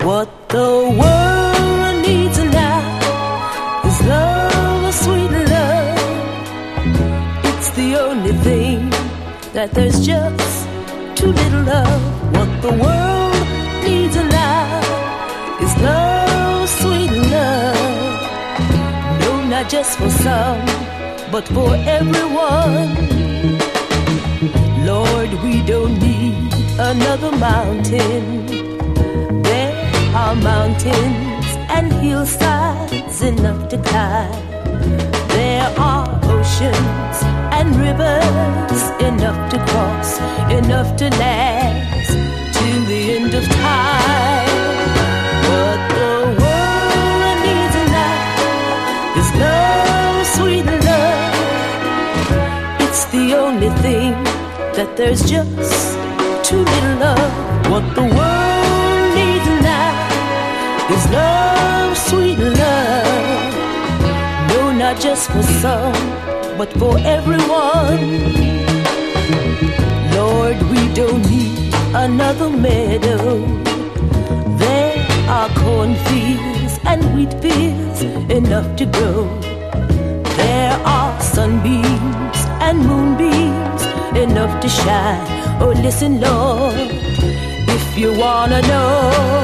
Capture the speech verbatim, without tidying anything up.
What the world needs now is love, sweet love. It's the only thing that there's just too little of. What the world needs now is love, sweet love. No, not just for some, but for everyone. Lord, we don't need another mountain. There are mountains and hillsides enough to climb. There are oceans and rivers enough to cross, enough to last till the end of time. What the world needs now is love, sweet love. It's the only thing that there's just too little of. What the world needs now is love, sweet love. No, not just for some, but for everyone. Lord, we don't need another meadow. There are cornfields and wheat fields enough to grow. There are sunbeams and moonbeams enough to shine. Oh, listen, Lord, if you wanna know